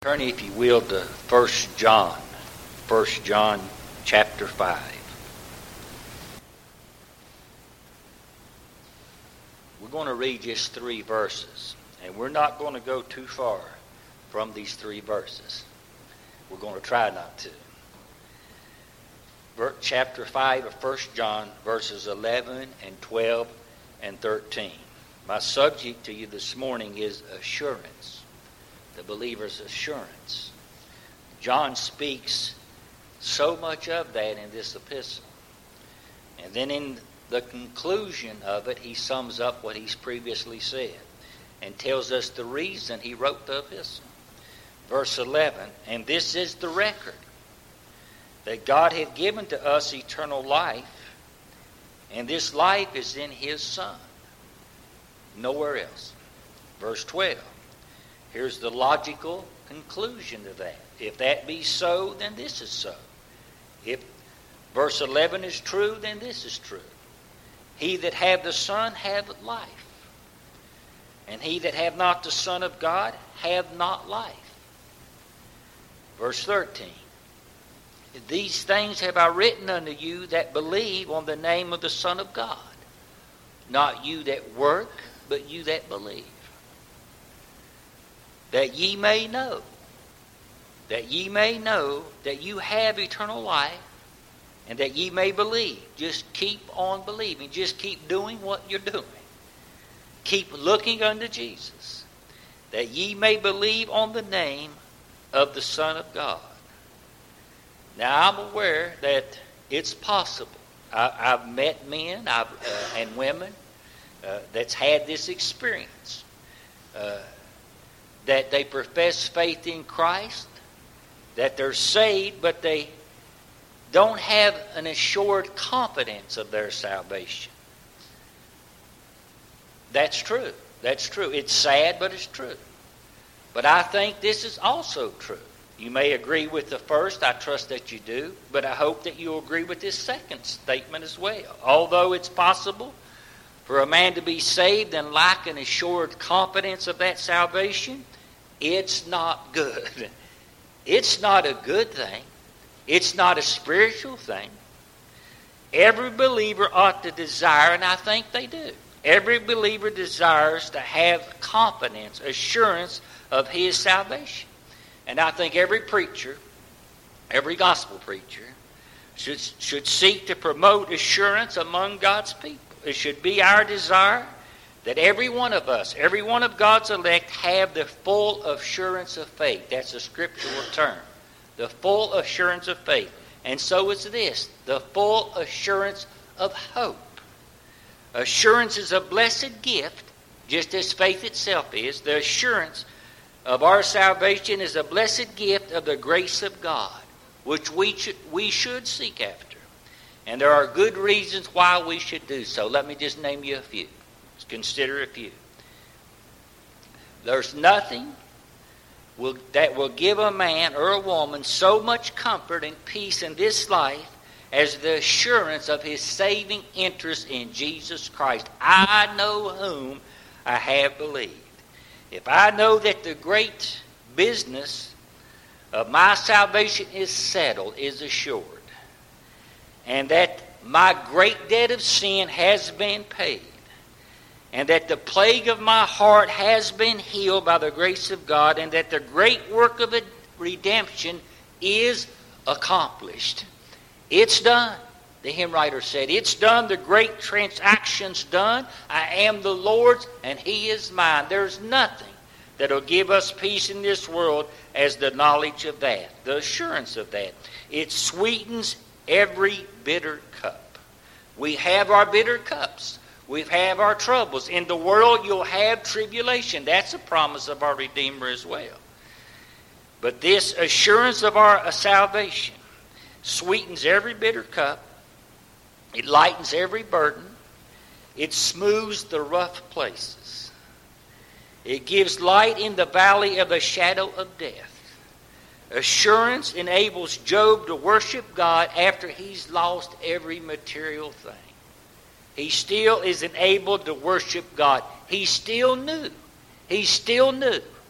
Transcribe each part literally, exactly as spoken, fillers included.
Turn, if you will, to First John. First John chapter five. We're going to read just three verses. And we're not going to go too far from these three verses. We're going to try not to. Chapter five of First John, verses eleven and twelve and thirteen. My subject to you this morning is assurance. The believer's assurance. John speaks so much of that in this epistle. And then in the conclusion of it, he sums up what he's previously said and tells us the reason he wrote the epistle. Verse eleven, and this is the record, that God had given to us eternal life, and this life is in his Son. Nowhere else. Verse twelve. Here's the logical conclusion to that. If that be so, then this is so. If verse eleven is true, then this is true. He that hath the Son hath life. And he that hath not the Son of God hath not life. Verse thirteen. These things have I written unto you that believe on the name of the Son of God. Not you that work, but you that believe. That ye may know, that ye may know that you have eternal life, and that ye may believe. Just keep on believing. Just keep doing what you're doing. Keep looking unto Jesus, that ye may believe on the name of the Son of God. Now, I'm aware that it's possible. I, I've met men I've, uh, and women uh, that's had this experience. Uh, that they profess faith in Christ, that they're saved, but they don't have an assured confidence of their salvation. That's true. That's true. It's sad, but it's true. But I think this is also true. You may agree with the first. I trust that you do. But I hope that you'll agree with this second statement as well. Although it's possible for a man to be saved and lack an assured confidence of that salvation, it's not good. It's not a good thing. It's not a spiritual thing. Every believer ought to desire, and I think they do, every believer desires to have confidence, assurance of his salvation. And I think every preacher, every gospel preacher, should, should seek to promote assurance among God's people. It should be our desire that every one of us, every one of God's elect, have the full assurance of faith. That's a scriptural term. The full assurance of faith. And so is this, the full assurance of hope. Assurance is a blessed gift, just as faith itself is. The assurance of our salvation is a blessed gift of the grace of God, which we should, we should seek after. And there are good reasons why we should do so. Let me just name you a few. Let's consider a few. There's nothing will, that will give a man or a woman so much comfort and peace in this life as the assurance of his saving interest in Jesus Christ. I know whom I have believed. If I know that the great business of my salvation is settled, is assured, and that my great debt of sin has been paid, and that the plague of my heart has been healed by the grace of God, and that the great work of redemption is accomplished. It's done. The hymn writer said, it's done. The great transaction's done. I am the Lord's, and he is mine. There's nothing that will give us peace in this world as the knowledge of that, the assurance of that. It sweetens every bitter cup. We have our bitter cups. We have our troubles. In the world you'll have tribulation. That's a promise of our Redeemer as well. But this assurance of our salvation sweetens every bitter cup. It lightens every burden. It smooths the rough places. It gives light in the valley of the shadow of death. Assurance enables Job to worship God after he's lost every material thing. He still is enabled to worship God. He still knew. He still knew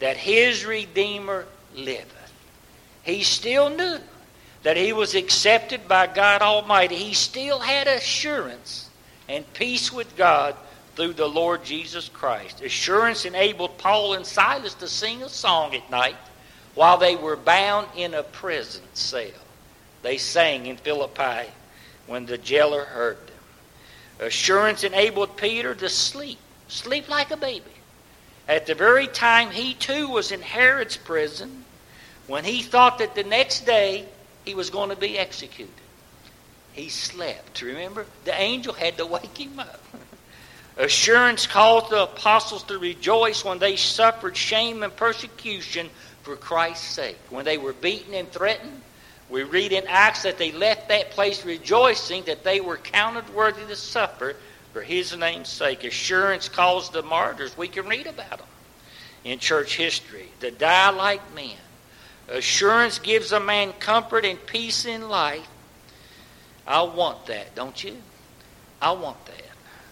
that his Redeemer liveth. He still knew that he was accepted by God Almighty. He still had assurance and peace with God through the Lord Jesus Christ. Assurance enabled Paul and Silas to sing a song at night while they were bound in a prison cell. They sang in Philippi when the jailer heard them. Assurance enabled Peter to sleep, sleep like a baby. At the very time he too was in Herod's prison, when he thought that the next day he was going to be executed. He slept. Remember? The angel had to wake him up. Assurance caused the apostles to rejoice when they suffered shame and persecution for Christ's sake. When they were beaten and threatened, we read in Acts that they left that place rejoicing that they were counted worthy to suffer for his name's sake. Assurance caused the martyrs. We can read about them in church history, to die like men. Assurance gives a man comfort and peace in life. I want that, don't you? I want that.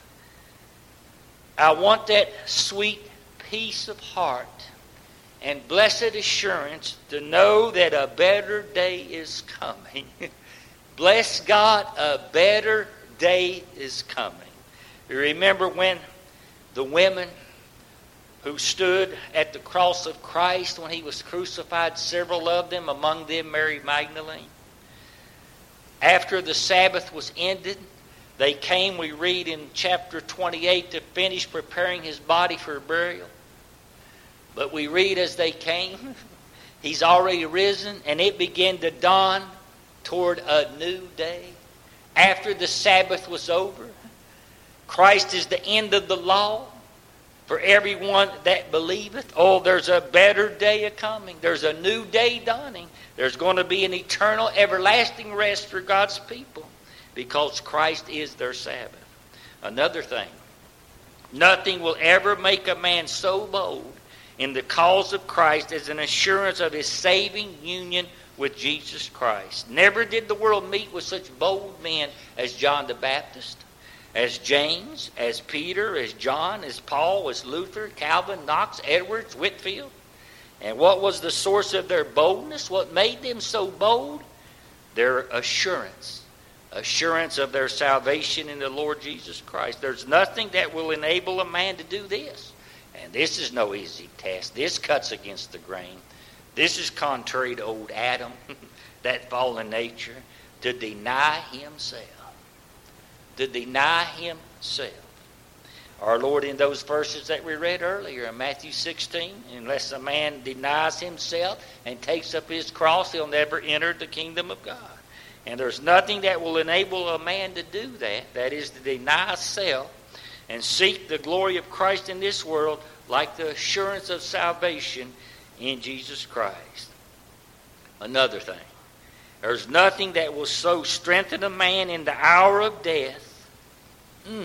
I want that sweet peace of heart and blessed assurance to know that a better day is coming. Bless God, a better day is coming. You remember when the women who stood at the cross of Christ when he was crucified, several of them, among them Mary Magdalene, after the Sabbath was ended, they came, we read in chapter twenty-eight, to finish preparing his body for burial. But we read as they came, he's already risen, and it began to dawn toward a new day. After the Sabbath was over, Christ is the end of the law for everyone that believeth. Oh, there's a better day a-coming. There's a new day dawning. There's going to be an eternal, everlasting rest for God's people because Christ is their Sabbath. Another thing, nothing will ever make a man so bold in the cause of Christ as an assurance of his saving union with Jesus Christ. Never did the world meet with such bold men as John the Baptist, as James, as Peter, as John, as Paul, as Luther, Calvin, Knox, Edwards, Whitefield. And what was the source of their boldness? What made them so bold? Their assurance. Assurance of their salvation in the Lord Jesus Christ. There's nothing that will enable a man to do this. And this is no easy task. This cuts against the grain. This is contrary to old Adam, that fallen nature, to deny himself. To deny himself. Our Lord, in those verses that we read earlier in Matthew sixteen, unless a man denies himself and takes up his cross, he'll never enter the kingdom of God. And there's nothing that will enable a man to do that. That is to deny self and seek the glory of Christ in this world like the assurance of salvation in Jesus Christ. Another thing, there's nothing that will so strengthen a man in the hour of death. Mm.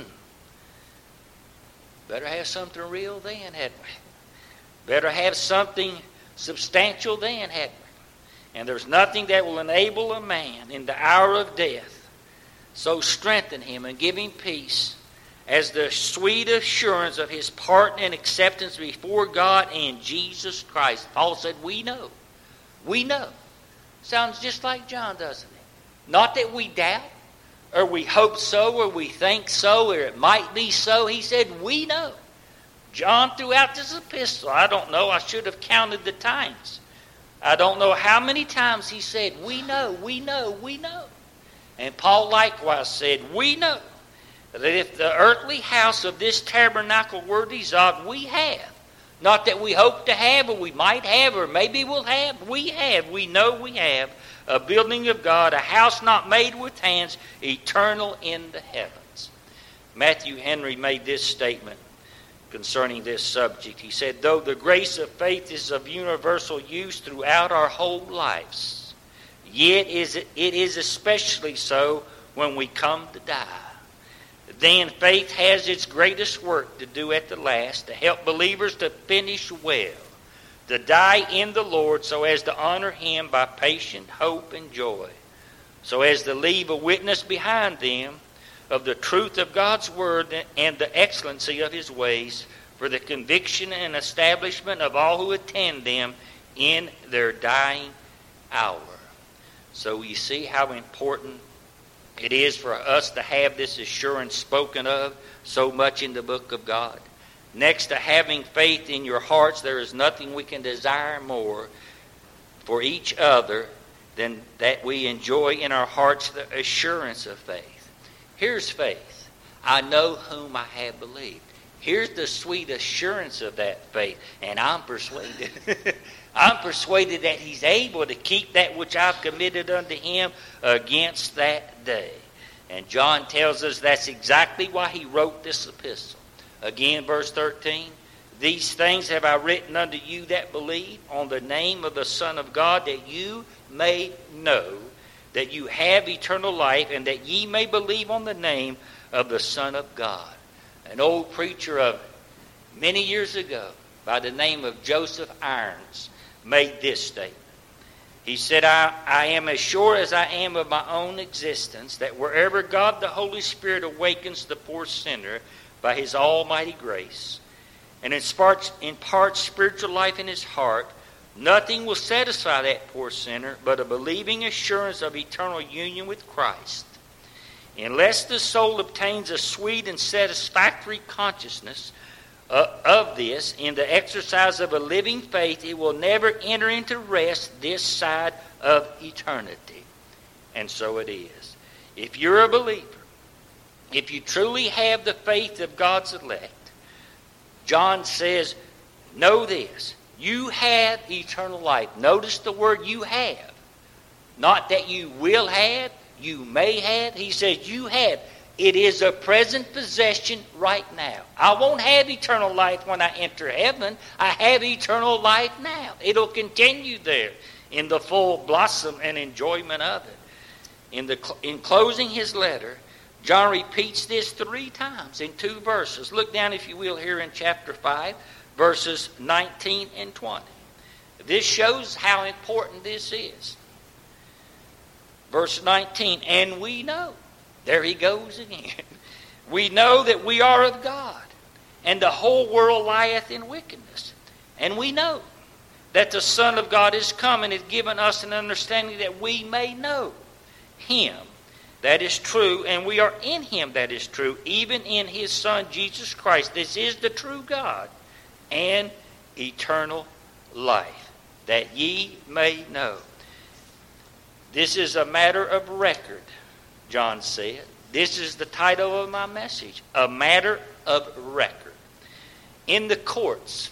Better have something real then, hadn't we? Better have something substantial then, hadn't we? And there's nothing that will enable a man in the hour of death so strengthen him and give him peace as the sweet assurance of his pardon and acceptance before God and Jesus Christ. Paul said, we know. We know. Sounds just like John, doesn't it? Not that we doubt, or we hope so, or we think so, or it might be so. He said, we know. John, throughout this epistle, I don't know, I should have counted the times. I don't know how many times he said, we know, we know, we know. And Paul likewise said, we know that if the earthly house of this tabernacle were dissolved, we have. Not that we hope to have, or we might have, or maybe we'll have. We have, we know we have a building of God, a house not made with hands, eternal in the heavens. Matthew Henry made this statement concerning this subject. He said, though the grace of faith is of universal use throughout our whole lives, yet is it, it is especially so when we come to die. Then faith has its greatest work to do at the last, to help believers to finish well, to die in the Lord so as to honor him by patient hope and joy, so as to leave a witness behind them of the truth of God's word and the excellency of his ways, for the conviction and establishment of all who attend them in their dying hour. So you see how important it is for us to have this assurance spoken of so much in the book of God. Next to having faith in your hearts, there is nothing we can desire more for each other than that we enjoy in our hearts the assurance of faith. Here's faith. I know whom I have believed. Here's the sweet assurance of that faith. And I'm persuaded. I'm persuaded that he's able to keep that which I've committed unto him against that day. And John tells us that's exactly why he wrote this epistle. Again, verse thirteen, these things have I written unto you that believe on the name of the Son of God, that you may know that you have eternal life, and that ye may believe on the name of the Son of God. An old preacher of many years ago by the name of Joseph Irons made this statement. He said, I, I am as sure as I am of my own existence that wherever God the Holy Spirit awakens the poor sinner by his almighty grace and imparts, imparts spiritual life in his heart, nothing will satisfy that poor sinner but a believing assurance of eternal union with Christ. Unless the soul obtains a sweet and satisfactory consciousness uh, of this in the exercise of a living faith, it will never enter into rest this side of eternity. And so it is. If you're a believer, if you truly have the faith of God's elect, John says, know this. You have eternal life. Notice the word you have. Not that you will have, you may have. He says you have. It is a present possession right now. I won't have eternal life when I enter heaven. I have eternal life now. It'll continue there in the full blossom and enjoyment of it. In, the, in closing his letter, John repeats this three times in two verses. Look down, if you will, here in chapter five, verses nineteen and twenty. This shows how important this is. Verse nineteen, and we know. There he goes again. We know that we are of God, and the whole world lieth in wickedness. And we know that the Son of God is come and has given us an understanding that we may know him that is true, and we are in him that is true, even in his Son Jesus Christ. This is the true God and eternal life, that ye may know. This is a matter of record, John said. This is the title of my message, a matter of record. In the courts,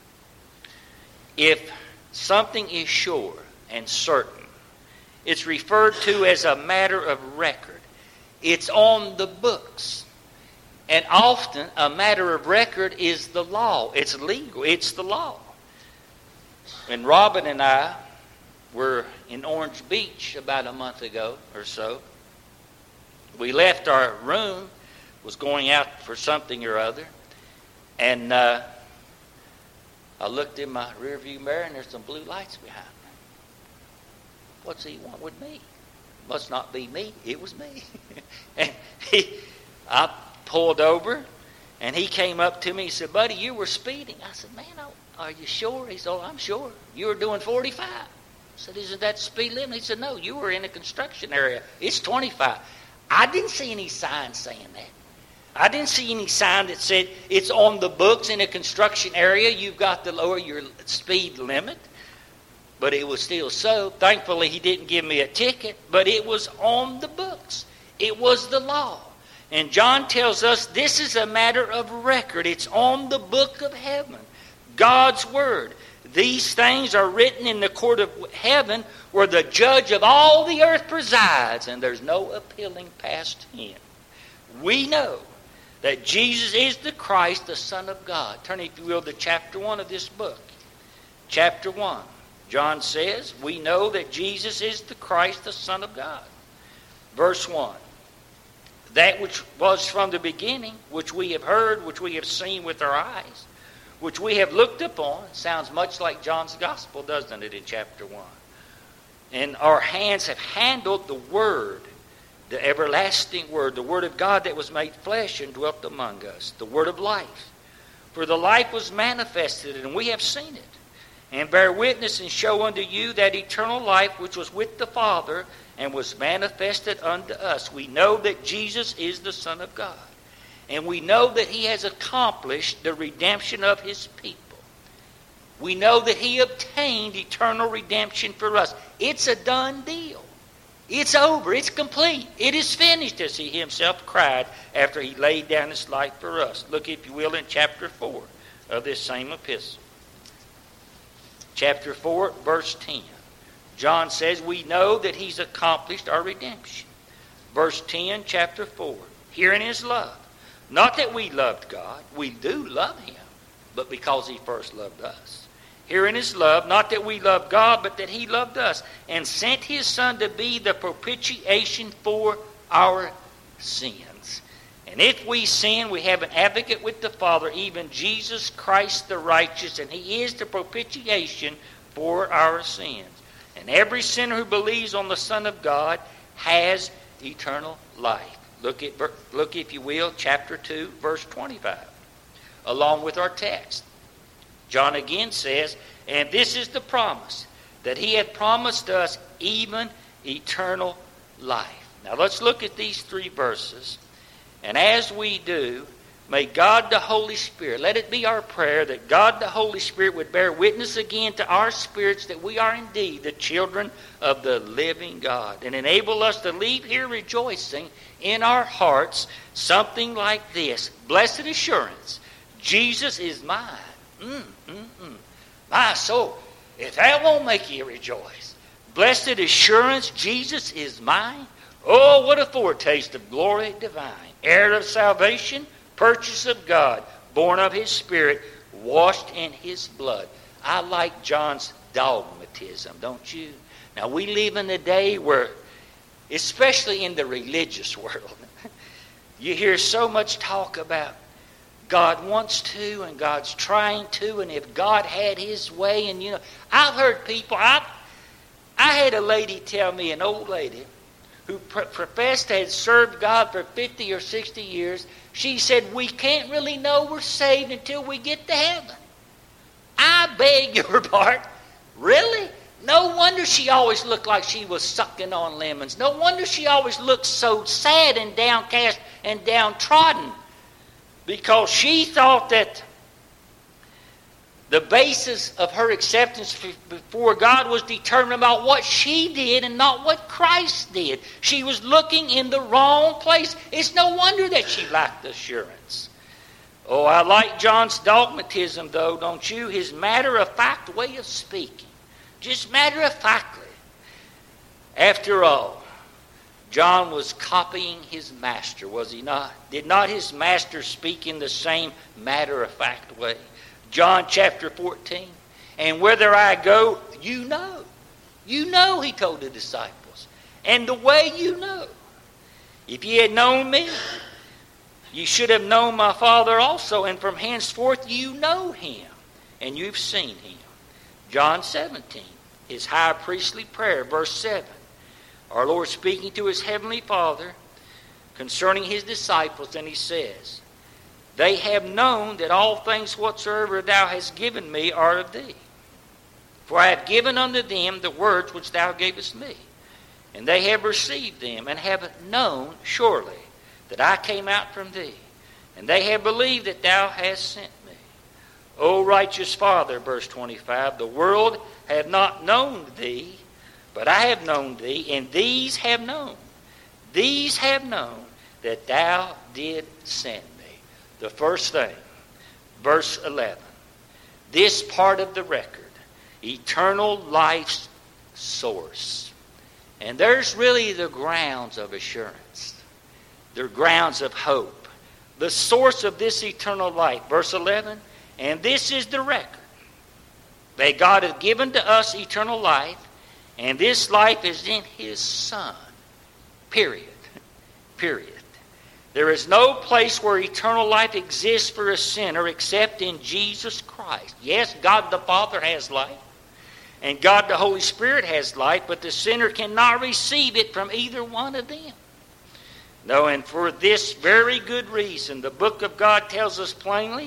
if something is sure and certain, it's referred to as a matter of record. It's on the books. And often a matter of record is the law. It's legal. It's the law. When Robin and I were in Orange Beach about a month ago or so, we left our room, was going out for something or other, and uh, I looked in my rearview mirror and there's some blue lights behind me. What's he want with me? Must not be me. It was me. And he, I pulled over, and he came up to me and said, "Buddy, you were speeding." I said, "Man, are you sure?" He said, "Oh, I'm sure. You were doing forty-five. I said, "Isn't that the speed limit?" He said, "No, you were in a construction area. It's twenty-five. I didn't see any sign saying that. I didn't see any sign that said it's on the books in a construction area. You've got to lower your speed limit. But it was still so. Thankfully, he didn't give me a ticket, but it was on the books. It was the law. And John tells us this is a matter of record. It's on the book of heaven, God's word. These things are written in the court of heaven where the judge of all the earth presides, and there's no appealing past him. We know that Jesus is the Christ, the Son of God. Turn, if you will, to chapter one of this book. Chapter one. John says, we know that Jesus is the Christ, the Son of God. Verse one. That which was from the beginning, which we have heard, which we have seen with our eyes, which we have looked upon. Sounds much like John's gospel, doesn't it, in chapter one? And our hands have handled the word, the everlasting word, the word of God that was made flesh and dwelt among us, the word of life, For the life was manifested, and we have seen it, and bear witness and show unto you that eternal life which was with the Father and was manifested unto us. We know that Jesus is the Son of God, and we know that he has accomplished the redemption of his people. We know that he obtained eternal redemption for us. It's a done deal. It's over. It's complete. It is finished, as he himself cried after he laid down his life for us. Look, if you will, in chapter four of this same epistle. Chapter four, verse ten. John says, we know that he's accomplished our redemption. Verse ten, chapter four. Herein is love. Not that we loved God. We do love him, but because he first loved us. Herein is love, not that we loved God, but that he loved us, and sent his Son to be the propitiation for our sins. And if we sin, we have an advocate with the Father, even Jesus Christ the righteous, and he is the propitiation for our sins. And every sinner who believes on the Son of God has eternal life. Look at, look if you will, chapter two, verse twenty-five, along with our text. John again says, and this is the promise, that he had promised us even eternal life. Now let's look at these three verses. And as we do, may God the Holy Spirit, let it be our prayer that God the Holy Spirit would bear witness again to our spirits that we are indeed the children of the living God, and enable us to leave here rejoicing in our hearts something like this. Blessed assurance, Jesus is mine. Mm, mm, mm. My soul, if that won't make you rejoice. Blessed assurance, Jesus is mine. Oh, what a foretaste of glory divine. Heir of salvation, purchase of God, born of his Spirit, washed in his blood. I like John's dogmatism, don't you? Now, we live in a day where, especially in the religious world, you hear so much talk about God wants to, and God's trying to, and if God had his way, and you know, I've heard people, I, I had a lady tell me, an old lady, who pr- professed to have served God for fifty or sixty years, she said, we can't really know we're saved until we get to heaven. I beg your pardon. Really? No wonder she always looked like she was sucking on lemons. No wonder she always looked so sad and downcast and downtrodden. Because she thought that the basis of her acceptance before God was determined about what she did and not what Christ did. She was looking in the wrong place. It's no wonder that she lacked assurance. Oh, I like John's dogmatism, though, don't you? His matter-of-fact way of speaking. Just matter-of-factly. After all, John was copying his master, was he not? Did not his master speak in the same matter-of-fact way? John chapter fourteen. And whither I go, you know. You know, he told the disciples. And the way you know. If ye had known me, you should have known my Father also. And from henceforth you know him. And you've seen him. John seventeen. His high priestly prayer, verse seven. Our Lord speaking to his heavenly Father concerning his disciples, and he says, they have known that all things whatsoever thou hast given me are of thee. For I have given unto them the words which thou gavest me, and they have received them, and have known surely that I came out from thee, and they have believed that thou hast sent me. O righteous Father, verse twenty-five, the world hath not known thee, but I have known thee, and these have known. These have known that thou did send me. The first thing, verse eleven. This part of the record, eternal life's source. And there's really the grounds of assurance. They're grounds of hope. The source of this eternal life, verse eleven, and this is the record, that God hath given to us eternal life, and this life is in his Son. Period. Period. There is no place where eternal life exists for a sinner except in Jesus Christ. Yes, God the Father has life, and God the Holy Spirit has life, but the sinner cannot receive it from either one of them. No, and for this very good reason, the book of God tells us plainly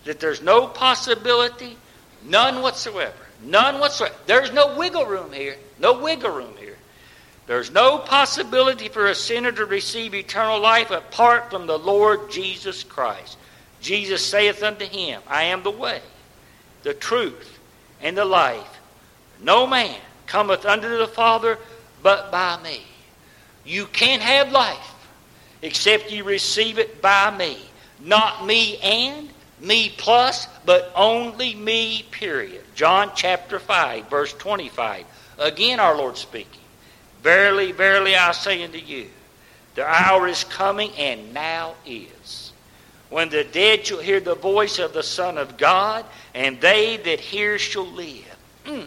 that there's no possibility, none whatsoever. None whatsoever. There's no wiggle room here. No wiggle room here. There's no possibility for a sinner to receive eternal life apart from the Lord Jesus Christ. Jesus saith unto him, I am the way, the truth, and the life. No man cometh unto the Father but by me. You can't have life except you receive it by me. Not me and, me plus, but only me, period. John chapter five, verse twenty-five. Again our Lord speaking. Verily, verily, I say unto you, the hour is coming, and now is, when the dead shall hear the voice of the Son of God, and they that hear shall live. Mm.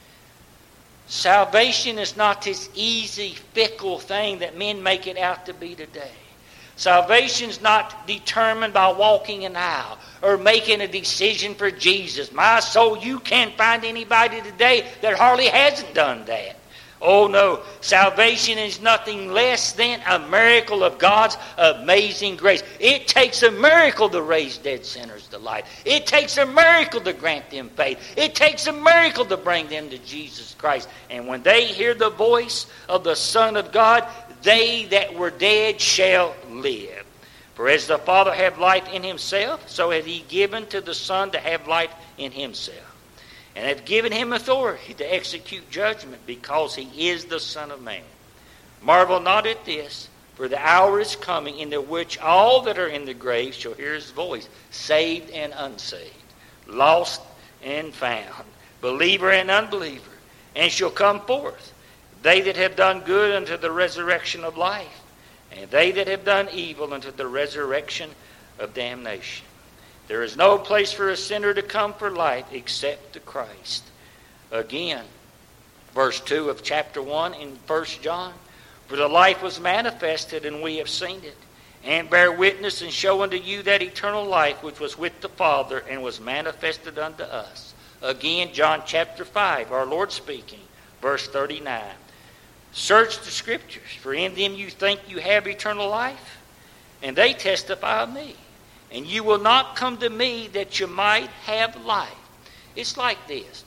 Salvation is not this easy, fickle thing that men make it out to be today. Salvation is not determined by walking an aisle or making a decision for Jesus. My soul, you can't find anybody today that hardly hasn't done that. Oh no, salvation is nothing less than a miracle of God's amazing grace. It takes a miracle to raise dead sinners to life. It takes a miracle to grant them faith. It takes a miracle to bring them to Jesus Christ. And when they hear the voice of the Son of God, they that were dead shall live. For as the Father hath life in himself, so hath he given to the Son to have life in himself. And hath given him authority to execute judgment, because he is the Son of Man. Marvel not at this, for the hour is coming in the which all that are in the grave shall hear his voice, saved and unsaved, lost and found, believer and unbeliever, and shall come forth, they that have done good unto the resurrection of life, and they that have done evil unto the resurrection of damnation. There is no place for a sinner to come for life except to Christ. Again, verse two of chapter one in First John. For the life was manifested, and we have seen it, and bear witness and show unto you that eternal life which was with the Father and was manifested unto us. Again, John chapter five, our Lord speaking, verse thirty-nine. Search the Scriptures, for in them you think you have eternal life, and they testify of me. And you will not come to me that you might have life. It's like this.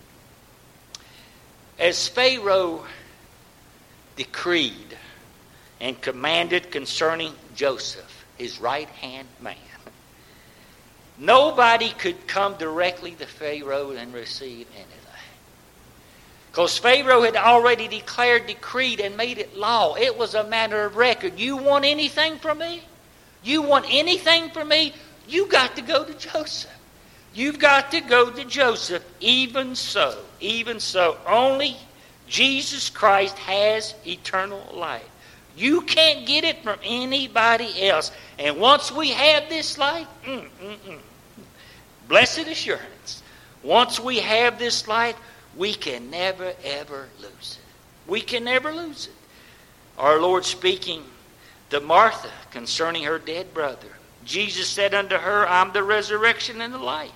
As Pharaoh decreed and commanded concerning Joseph, his right-hand man, nobody could come directly to Pharaoh and receive anything. Because Pharaoh had already declared, decreed, and made it law. It was a matter of record. You want anything from me? You want anything from me? You got to go to Joseph. You've got to go to Joseph. Even so, even so, only Jesus Christ has eternal life. You can't get it from anybody else. And once we have this life, mm, mm, mm, blessed assurance, once we have this life, we can never, ever lose it. We can never lose it. Our Lord speaking to Martha concerning her dead brother, Jesus said unto her, I'm the resurrection and the life.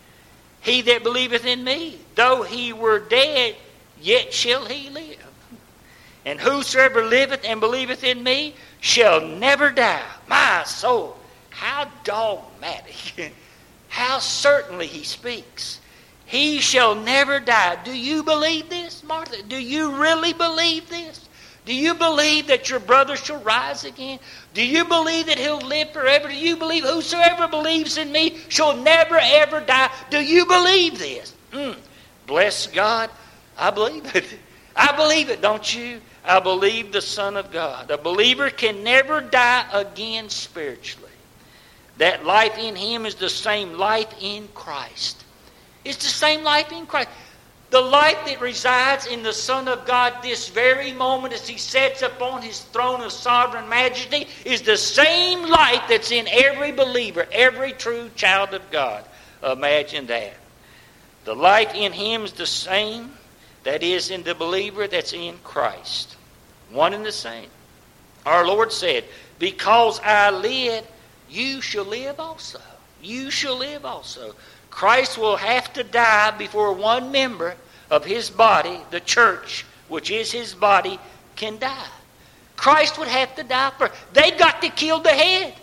He that believeth in me, though he were dead, yet shall he live. And whosoever liveth and believeth in me shall never die. My soul, how dogmatic. How certainly he speaks. He shall never die. Do you believe this, Martha? Do you really believe this? Do you believe that your brother shall rise again? Do you believe that he'll live forever? Do you believe whosoever believes in me shall never ever die? Do you believe this? Mm. Bless God. I believe it. I believe it, don't you? I believe the Son of God. A believer can never die again spiritually. That life in him is the same life in Christ. It's the same life in Christ. The life that resides in the Son of God this very moment as he sits upon his throne of sovereign majesty is the same life that's in every believer, every true child of God. Imagine that. The life in him is the same that is in the believer that's in Christ. One and the same. Our Lord said, because I live, you shall live also. You shall live also. Christ will have to die before one member of his body, the church, which is his body, can die. Christ would have to die first. They got to kill the head.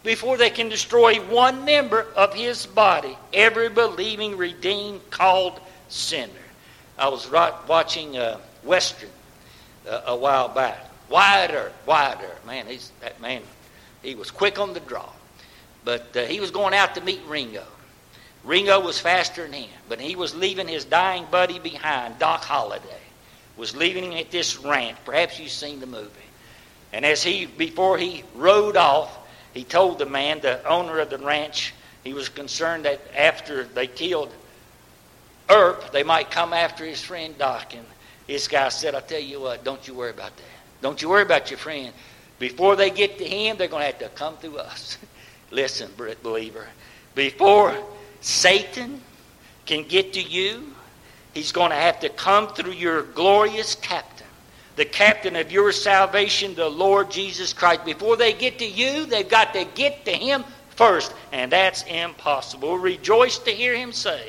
before they can destroy one member of his body, every believing, redeemed, called sinner. I was right watching a Western uh, a while back. Wyatt Earp, Wyatt Earp. Man, he's, that man, he was quick on the draw. But uh, he was going out to meet Ringo. Ringo was faster than him, but he was leaving his dying buddy behind. Doc Holliday was leaving him at this ranch. Perhaps you've seen the movie. And as he, before he rode off, he told the man, the owner of the ranch, he was concerned that after they killed Earp, they might come after his friend Doc. And this guy said, I'll tell you what, don't you worry about that. Don't you worry about your friend. Before they get to him, they're going to have to come through us. Listen, believer, before Satan can get to you, he's going to have to come through your glorious captain, the captain of your salvation, the Lord Jesus Christ. Before they get to you, they've got to get to him first, and that's impossible. Rejoice to hear him say,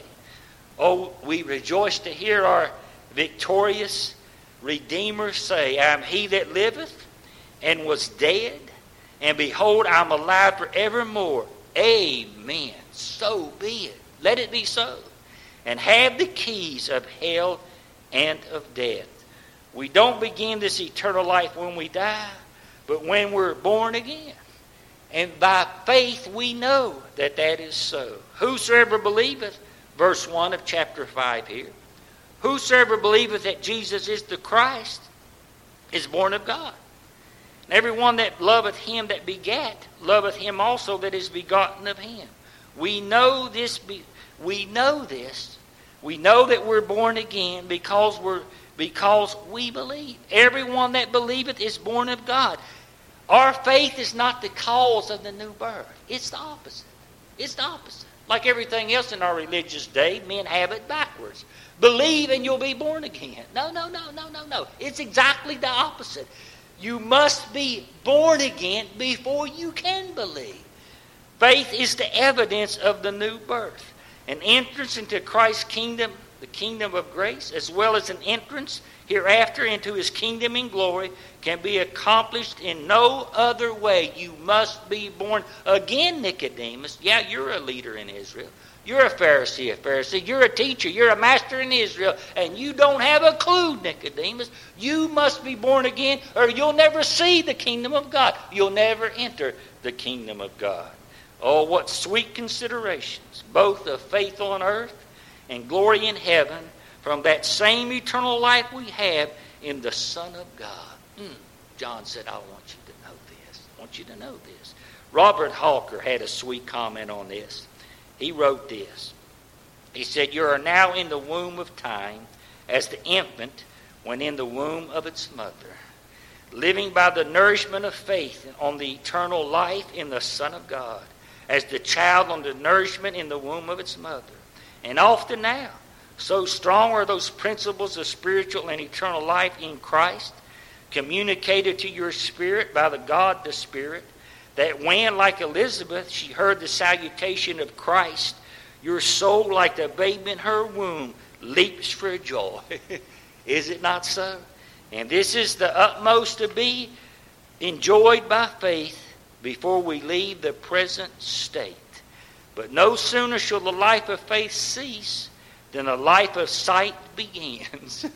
oh, we rejoice to hear our victorious Redeemer say, I am he that liveth and was dead, and behold, I am alive forevermore. Amen. So be it. Let it be so. And have the keys of hell and of death. We don't begin this eternal life when we die, but when we're born again. And by faith we know that that is so. Whosoever believeth, verse one of chapter five here, whosoever believeth that Jesus is the Christ is born of God. And everyone that loveth him that begat, loveth him also that is begotten of him. We know this. Be, we know this. We know that we're born again because we're because we believe. Everyone that believeth is born of God. Our faith is not the cause of the new birth. It's the opposite. It's the opposite. Like everything else in our religious day, men have it backwards. Believe and you'll be born again. No, no, no, no, no, no. It's exactly the opposite. You must be born again before you can believe. Faith is the evidence of the new birth. An entrance into Christ's kingdom, the kingdom of grace, as well as an entrance hereafter into his kingdom in glory, can be accomplished in no other way. You must be born again, Nicodemus. Yeah, you're a leader in Israel. You're a Pharisee, a Pharisee. You're a teacher. You're a master in Israel. And you don't have a clue, Nicodemus. You must be born again or you'll never see the kingdom of God. You'll never enter the kingdom of God. Oh, what sweet considerations, both of faith on earth and glory in heaven, from that same eternal life we have in the Son of God. Mm. John said, I want you to know this. I want you to know this. Robert Hawker had a sweet comment on this. He wrote this. He said, you are now in the womb of time as the infant when in the womb of its mother, living by the nourishment of faith on the eternal life in the Son of God, as the child on the nourishment in the womb of its mother. And often now, so strong are those principles of spiritual and eternal life in Christ, communicated to your spirit by the God the Spirit, that when, like Elizabeth, she heard the salutation of Christ, your soul, like the babe in her womb, leaps for joy. Is it not so? And this is the utmost to be enjoyed by faith before we leave the present state. But no sooner shall the life of faith cease than the life of sight begins.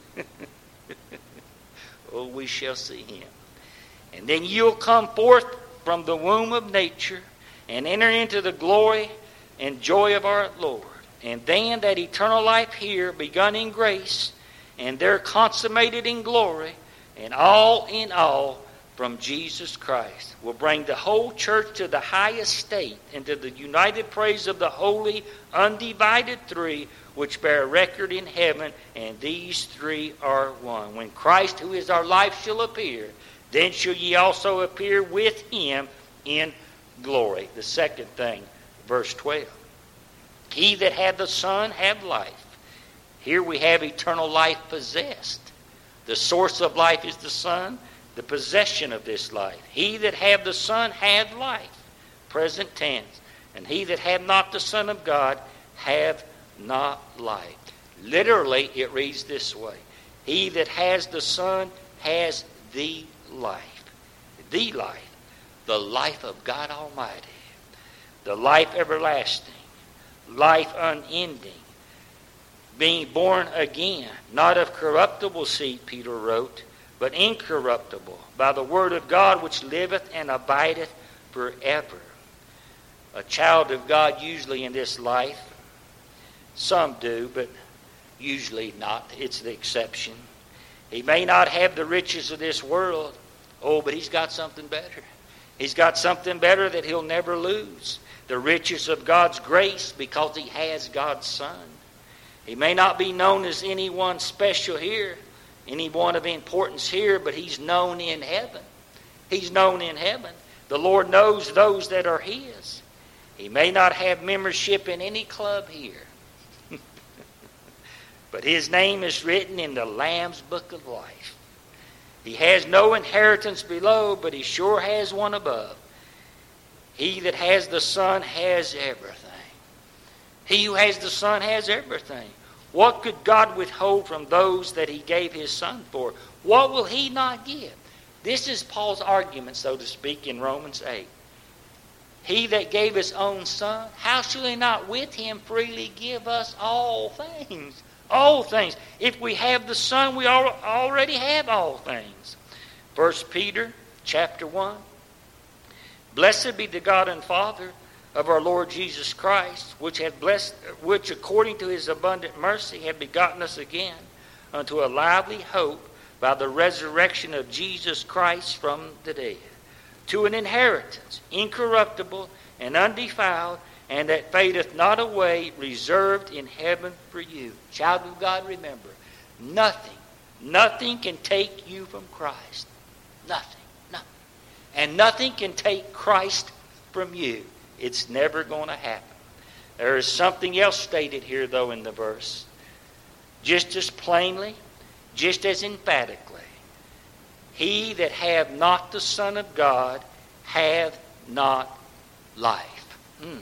Oh, we shall see him. And then you'll come forth from the womb of nature and enter into the glory and joy of our Lord. And then that eternal life here, begun in grace, and there consummated in glory, and all in all from Jesus Christ, will bring the whole church to the highest state and to the united praise of the holy, undivided three, which bear record in heaven, and these three are one. When Christ, who is our life, shall appear, then shall ye also appear with him in glory. The second thing, verse twelve. He that hath the Son hath life. Here we have eternal life possessed. The source of life is the Son, the possession of this life. He that hath the Son hath life. Present tense. And he that hath not the Son of God hath not life. Literally, it reads this way. He that has the Son has the life. The life. the life of God Almighty, the life everlasting, life unending, being born again, not of corruptible seed, Peter wrote, but incorruptible, by the word of God which liveth and abideth forever. A child of God usually in this life, some do, but usually not. It's the exception. He may not have the riches of this world, oh, but he's got something better. He's got something better that he'll never lose. The riches of God's grace, because he has God's Son. He may not be known as anyone special here, anyone of importance here, but he's known in heaven. He's known in heaven. The Lord knows those that are his. He may not have membership in any club here, but his name is written in the Lamb's Book of Life. He has no inheritance below, but he sure has one above. He that has the Son has everything. He who has the Son has everything. What could God withhold from those that he gave his Son for? What will he not give? This is Paul's argument, so to speak, in Romans eight. He that gave his own Son, how shall he not with him freely give us all things? All things. If we have the Son, we already have all things. First Peter chapter one. Blessed be the God and Father of our Lord Jesus Christ, which hath blessed, which according to his abundant mercy hath begotten us again unto a lively hope by the resurrection of Jesus Christ from the dead, to an inheritance incorruptible and undefiled, and that fadeth not away, reserved in heaven for you. Child of God, remember, nothing, nothing can take you from Christ. Nothing, nothing. And nothing can take Christ from you. It's never going to happen. There is something else stated here, though, in the verse. Just as plainly, just as emphatically. He that hath not the Son of God hath not life. Hmm.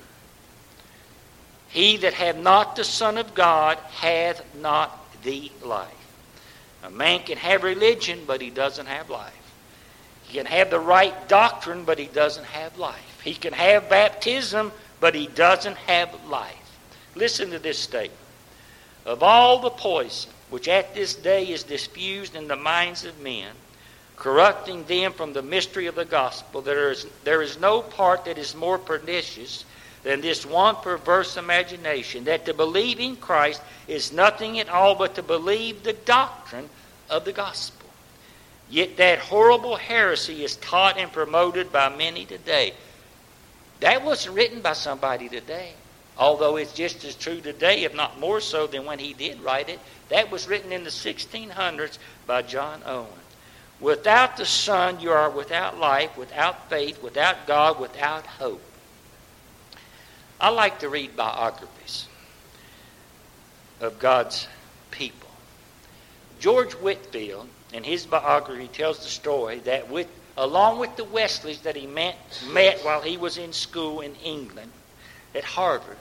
He that hath not the Son of God hath not the life. A man can have religion, but he doesn't have life. He can have the right doctrine, but he doesn't have life. He can have baptism, but he doesn't have life. Listen to this statement. Of all the poison which at this day is diffused in the minds of men, corrupting them from the mystery of the gospel, there is, there is no part that is more pernicious than this one perverse imagination, that to believe in Christ is nothing at all but to believe the doctrine of the gospel. Yet that horrible heresy is taught and promoted by many today. That wasn't written by somebody today, although it's just as true today, if not more so than when he did write it. That was written in the sixteen hundreds by John Owen. Without the Son, you are without life, without faith, without God, without hope. I like to read biographies of God's people. George Whitefield, in his biography, tells the story that with along with the Wesleys that he met, met while he was in school in England at Harvard,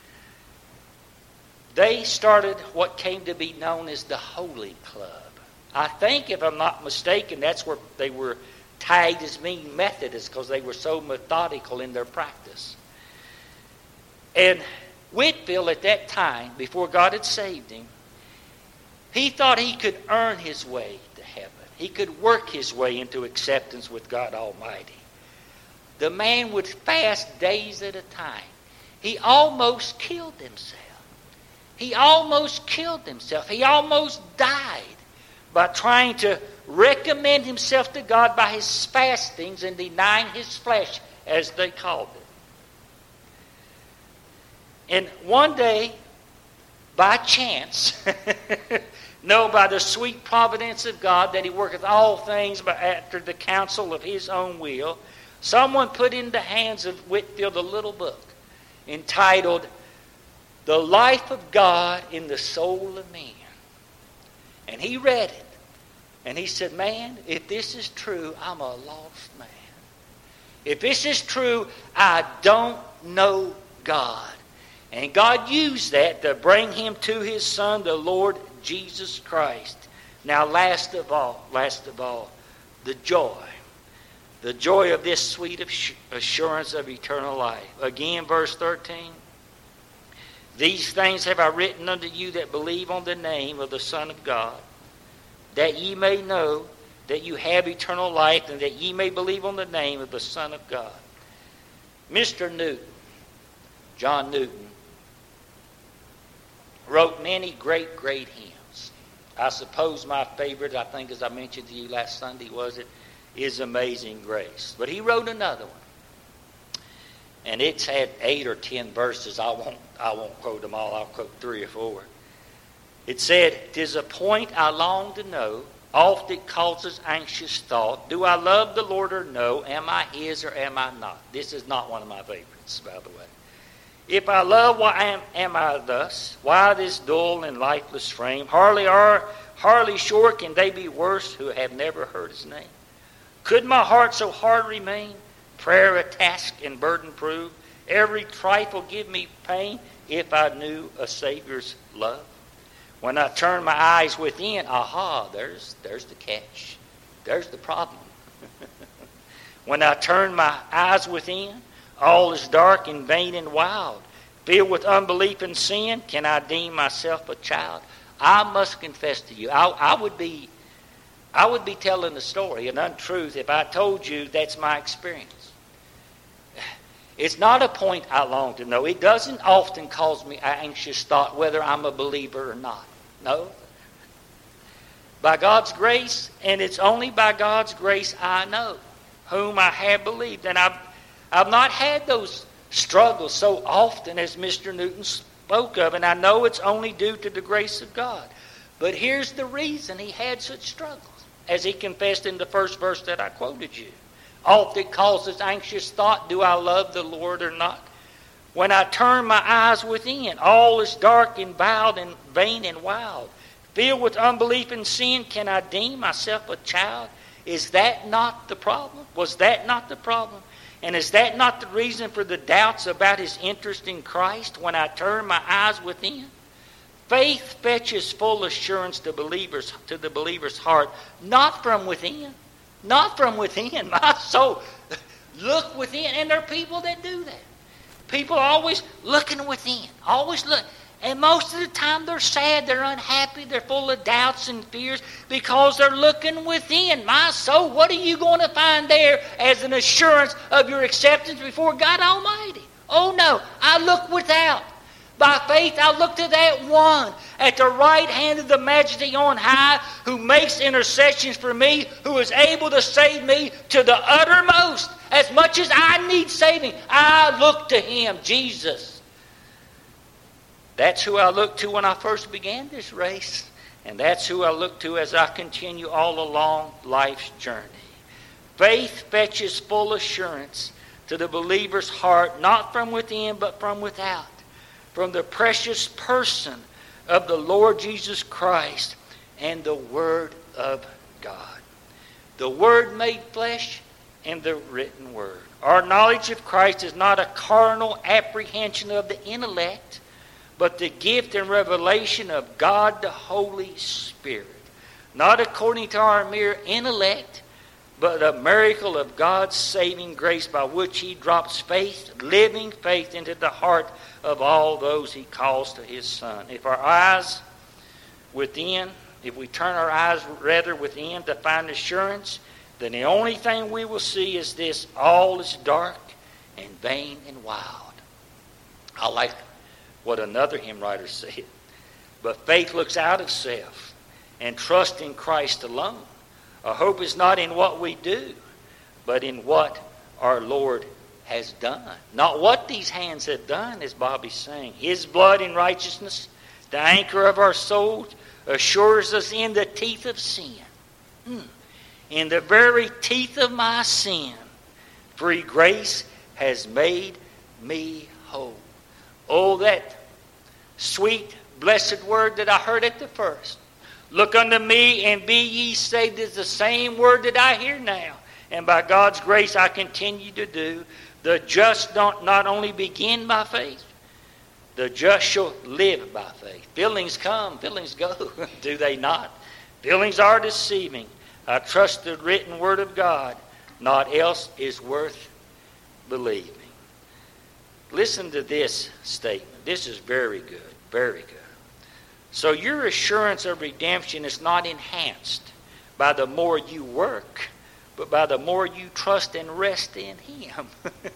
they started what came to be known as the Holy Club. I think, if I'm not mistaken, that's where they were tagged as being Methodists because they were so methodical in their practice. And Whitefield at that time, before God had saved him, he thought he could earn his way to heaven. He could work his way into acceptance with God Almighty. The man would fast days at a time. He almost killed himself. He almost killed himself. He almost died by trying to recommend himself to God by his fastings and denying his flesh, as they called it. And one day, by chance, no, by the sweet providence of God, that he worketh all things but after the counsel of his own will, someone put in the hands of Whitefield a little book entitled The Life of God in the Soul of Man. And he read it. And he said, man, if this is true, I'm a lost man. If this is true, I don't know God. And God used that to bring him to his Son, the Lord Jesus Christ. Now, last of all, last of all, the joy. The joy of this sweet assurance of eternal life. Again, verse thirteen. These things have I written unto you that believe on the name of the Son of God, that ye may know that you have eternal life, and that ye may believe on the name of the Son of God. Mister Newton, John Newton, wrote many great, great hymns. I suppose my favorite, I think as I mentioned to you last Sunday, was it, is Amazing Grace. But he wrote another one. And it's had eight or ten verses. I won't, I won't quote them all. I'll quote three or four. It said, "'Tis a point I long to know. Oft it causes anxious thought. Do I love the Lord or no? Am I his or am I not?" This is not one of my favorites, by the way. "If I love, why am, am I thus? Why this dull and lifeless frame? Hardly are, hardly sure can they be worse who have never heard his name. Could my heart so hard remain? Prayer a task and burden prove? Every trifle give me pain if I knew a Savior's love? When I turn my eyes within, aha, there's, there's the catch. There's the problem. When I turn my eyes within, all is dark and vain and wild. Filled with unbelief and sin, can I deem myself a child? I must confess to you, I, I would be I would be telling a story, an untruth, if I told you that's my experience. It's not a point I long to know. It doesn't often cause me anxious thought whether I'm a believer or not. No. By God's grace, and it's only by God's grace I know whom I have believed. And I've, I've not had those struggles so often as Mister Newton spoke of, and I know it's only due to the grace of God. But here's the reason he had such struggles, as he confessed in the first verse that I quoted you. Oft it causes anxious thought, do I love the Lord or not? When I turn my eyes within, all is dark and bowed and vain and wild. Filled with unbelief and sin, can I deem myself a child? Is that not the problem? Was that not the problem? And is that not the reason for the doubts about his interest in Christ when I turn my eyes within? Faith fetches full assurance to believers, to the believer's heart, not from within. Not from within. My soul. Look within. And there are people that do that. People are always looking within. Always look. And most of the time they're sad, they're unhappy, they're full of doubts and fears because they're looking within. My soul, what are you going to find there as an assurance of your acceptance before God Almighty? Oh no, I look without. By faith, I look to that one at the right hand of the Majesty on high who makes intercessions for me, who is able to save me to the uttermost. As much as I need saving, I look to him, Jesus. That's who I looked to when I first began this race. And that's who I look to as I continue all along life's journey. Faith fetches full assurance to the believer's heart, not from within, but from without. From the precious person of the Lord Jesus Christ and the Word of God. The Word made flesh and the written Word. Our knowledge of Christ is not a carnal apprehension of the intellect, but the gift and revelation of God the Holy Spirit. Not according to our mere intellect, but a miracle of God's saving grace by which he drops faith, living faith into the heart of all those he calls to his Son. If our eyes within, if we turn our eyes rather within to find assurance, then the only thing we will see is this: all is dark and vain and wild. I like what another hymn writer said. But faith looks out of self and trusts in Christ alone. Our hope is not in what we do, but in what our Lord has done. Not what these hands have done, as Bobby's saying. His blood in righteousness, the anchor of our souls, assures us in the teeth of sin. Mm. In the very teeth of my sin, free grace has made me whole. Oh, that sweet, blessed word that I heard at the first. Look unto me and be ye saved is the same word that I hear now. And by God's grace I continue to do. The just don't not only begin by faith, the just shall live by faith. Feelings come, feelings go, do they not? Feelings are deceiving. I trust the written word of God, Naught else is worth believing. Listen to this statement. This is very good, very good. So your assurance of redemption is not enhanced by the more you work, but by the more you trust and rest in Him.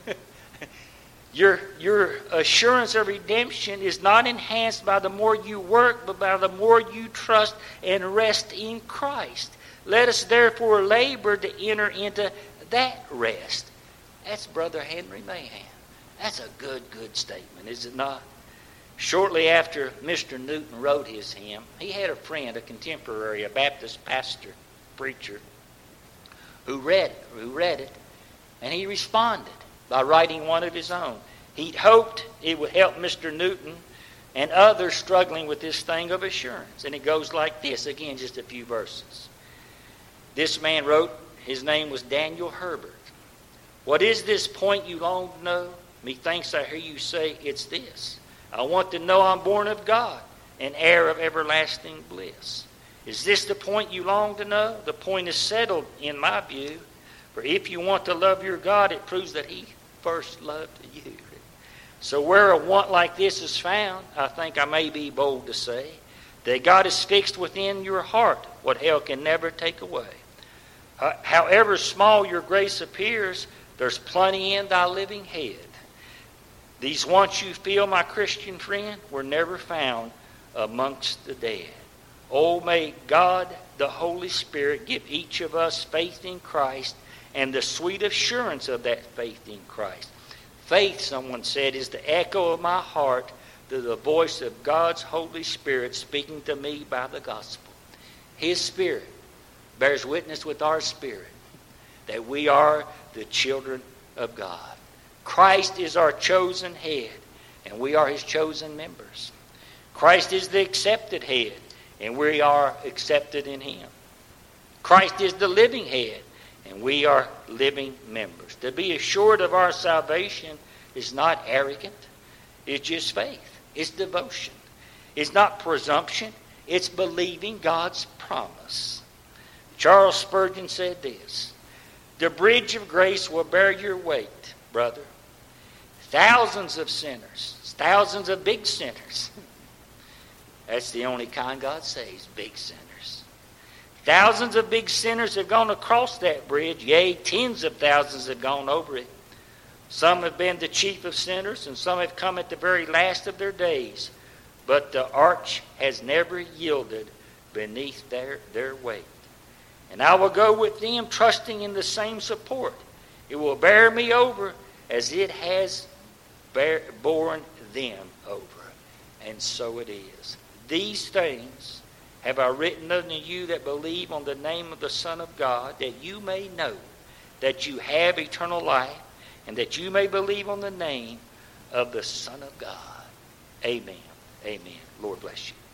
Your, your assurance of redemption is not enhanced by the more you work, but by the more you trust and rest in Christ. Let us therefore labor to enter into that rest. That's Brother Henry Mahan. That's a good, good statement, is it not? Shortly after Mister Newton wrote his hymn, he had a friend, a contemporary, a Baptist pastor, preacher, who read it, who read it, and he responded by writing one of his own. He'd hoped it would help Mister Newton and others struggling with this thing of assurance. And it goes like this, again, just a few verses. This man wrote, his name was Daniel Herbert. What is this point you long to know? Methinks I hear you say, it's this. I want to know I'm born of God, an heir of everlasting bliss. Is this the point you long to know? The point is settled in my view. For if you want to love your God, it proves that He first loved you. So where a want like this is found, I think I may be bold to say, that God is fixed within your heart what hell can never take away. Uh, however small your grace appears, there's plenty in thy living head. These wants you feel, my Christian friend, were never found amongst the dead. Oh, may God, the Holy Spirit, give each of us faith in Christ and the sweet assurance of that faith in Christ. Faith, someone said, is the echo of my heart to the voice of God's Holy Spirit speaking to me by the gospel. His Spirit bears witness with our spirit that we are the children of God. Christ is our chosen head, and we are His chosen members. Christ is the accepted head, and we are accepted in Him. Christ is the living head, and we are living members. To be assured of our salvation is not arrogant. It's just faith. It's devotion. It's not presumption. It's believing God's promise. Charles Spurgeon said this, the bridge of grace will bear your weight, brother. Thousands of sinners, thousands of big sinners. That's the only kind God saves, big sinners. Thousands of big sinners have gone across that bridge. Yea, tens of thousands have gone over it. Some have been the chief of sinners, and some have come at the very last of their days. But the arch has never yielded beneath their, their weight. And I will go with them, trusting in the same support. It will bear me over as it has bear, borne them over. And so it is. These things have I written unto you that believe on the name of the Son of God, that you may know that you have eternal life, and that you may believe on the name of the Son of God. Amen. Amen. Lord bless you.